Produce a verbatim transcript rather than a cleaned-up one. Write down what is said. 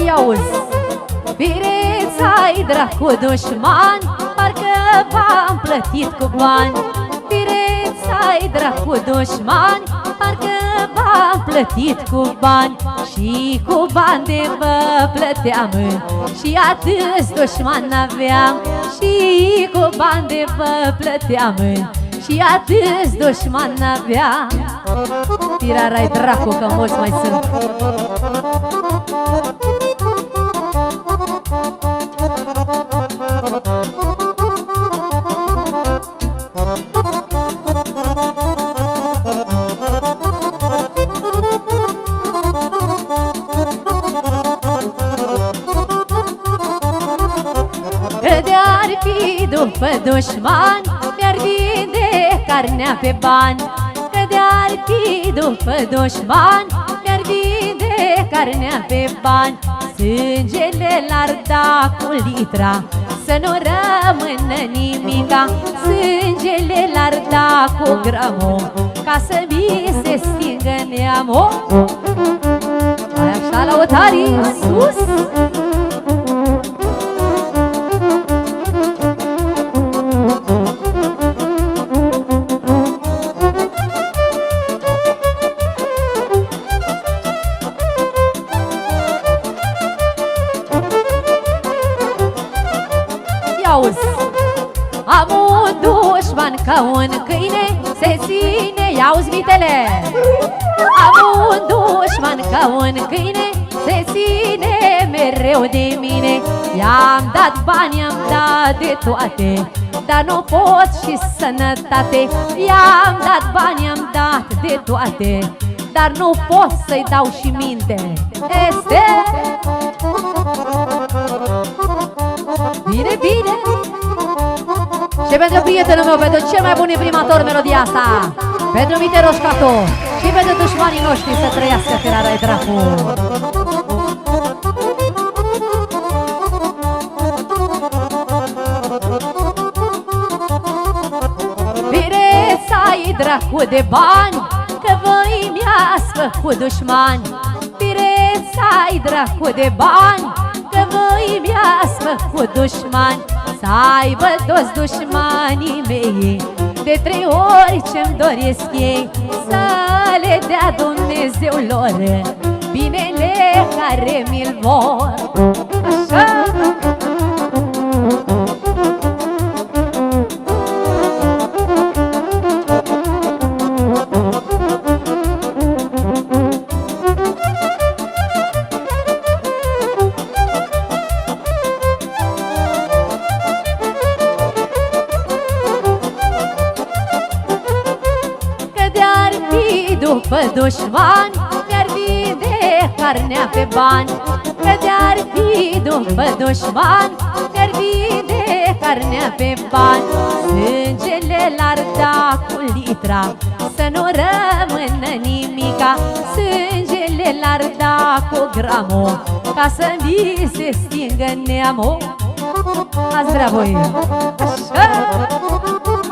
Ia-uzi! Fireța-i dracu dușman, parcă v-am plătit cu bani. Fireța-i dracu dușman, parcă v-am plătit cu bani. Și cu bani de vă plăteam, și atâți dușmani n-aveam. Și cu bani de vă plăteam, și atâți dușmani n-aveam. Tirara-i dracu, că mulți mai sunt. De-ar fi după dușmani, mi-ar vinde carnea pe bani. Că de-ar fi după dușmani, mi-ar vinde carnea pe bani. Sângele l-ar da cu litra, să nu rămână nimica. Sângele l-ar da cu gramul, ca să mi se stingă neamul. Hai așa, lăutarii, sus! Am un dușman ca un câine, se ține, ia-uzi vitele. Am un dușman ca un câine, se ține mereu de mine. I-am dat bani, i-am dat de toate, dar nu pot și sănătate. I-am dat bani, i-am dat de toate, dar nu pot să-i dau și minte. Este bine, bine. Și pentru prietenul meu, pentru cel mai bun imprimator melodia asta, pentru Mite Roșcatu și pentru dușmanii noștri, să trăiască Tirara-i dracu. Fireța-i dracu de bani, că voi mi-ați făcut dușmani. Fireța-i dracu de bani, că voi mi-ați făcut dușmani. Să aibă toți dușmanii mei de trei ori ce-mi doresc ei, să le dea Dumnezeu lor binele care mi-l vor. Așa! După dușmani, mi-ar vinde carnea pe bani. Că de-ar fi după dușmani, mi-ar vinde carnea pe bani. Sângele l-ar da cu litra, să nu rămână nimica. Sângele l-ar da cu gramul, ca să mi se stingă neamul. Azi vrea voi. Așa!